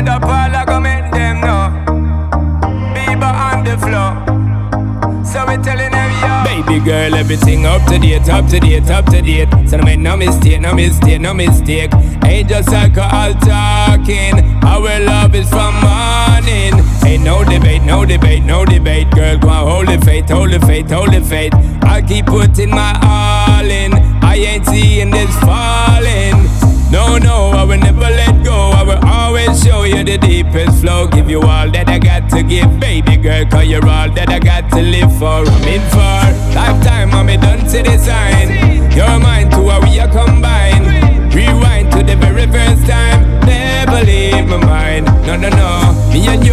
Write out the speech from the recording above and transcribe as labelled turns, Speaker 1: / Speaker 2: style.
Speaker 1: up all I go make them know. Bieber on the floor. So we telling them, yo. Baby girl, everything up to date, up to date, up to date. So no make no mistake, no mistake, no mistake. Ain't just alcohol talking. Our love is from morning. Ain't no debate, no debate, no debate. Girl, go on, hold the faith, hold the faith, hold the faith. I'll keep putting my all in. I ain't seeing this falling. No, no, I will never let go. I will always show you the deepest flow. Give you all that I got to give, baby girl, cause you're all that I got to live for. I'm in for lifetime, I'm done to design. You're mine too, how we are combined. Rewind to the very first time. Never leave my mind. No, no, no. Me and